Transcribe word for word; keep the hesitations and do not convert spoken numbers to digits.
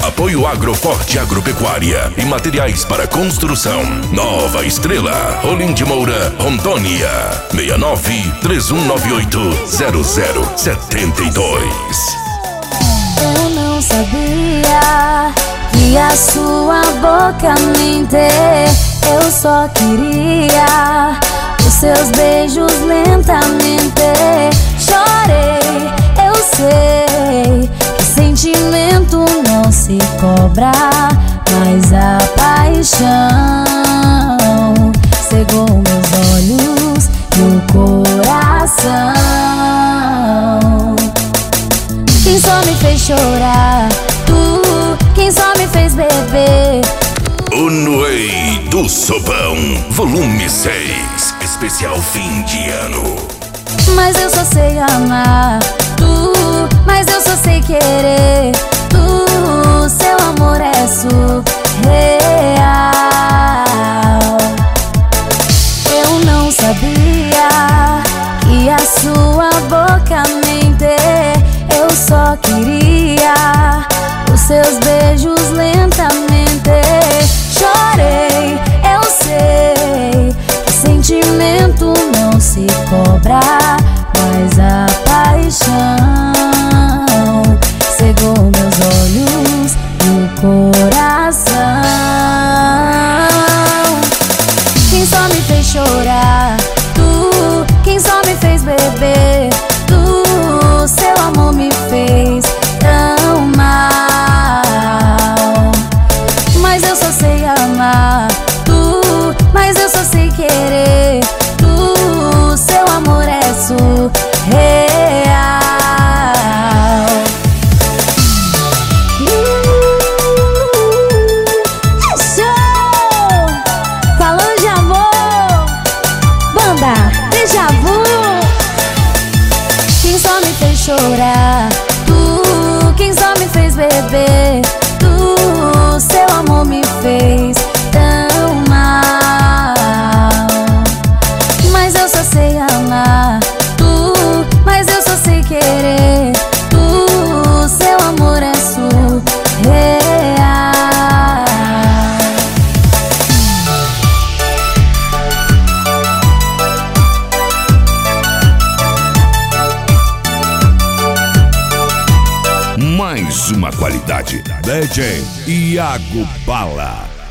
Apoio Agroforte Agropecuária e Materiais para Construção. Nova Estrela, Rolim de Moura, Rondônia. seis nove três um nove oito zero zero sete dois. Eu não sabia que a sua boca mentir. Eu só queria os seus beijos lentamente. Chorei, eu sei que sentimento não se cobra, mas a paixão cegou meus olhos e o coração. Quem só me fez chorar, tu, quem só me fez beber. O Noei do Sopão, volume seis, especial fim de ano. Mas eu só sei amar, tu, mas eu só sei querer, tu, seu amor é surreal. Eu não sabia que a sua boca mentir. Eu só queria os seus beijos lentamente. Chorei, eu sei que sentimento não se cobra, mas a paixão cegou meus olhos e o coração. Quem só me fez chorar, tu, quem só me fez beber, tu, seu amor me fez tão mal. Mas eu só sei amar, tu, mas eu só sei querer, tu, seu amor é surreal. Show! Falando de amor, banda Déjà Vu. Quem só me fez chorar, tu, quem só me fez beber, tu, seu amor me fez tão mal. Mas eu só sei amar, tu, mas eu só sei querer, tu, seu amor é surreal. Mais uma qualidade. D J Iago Bala.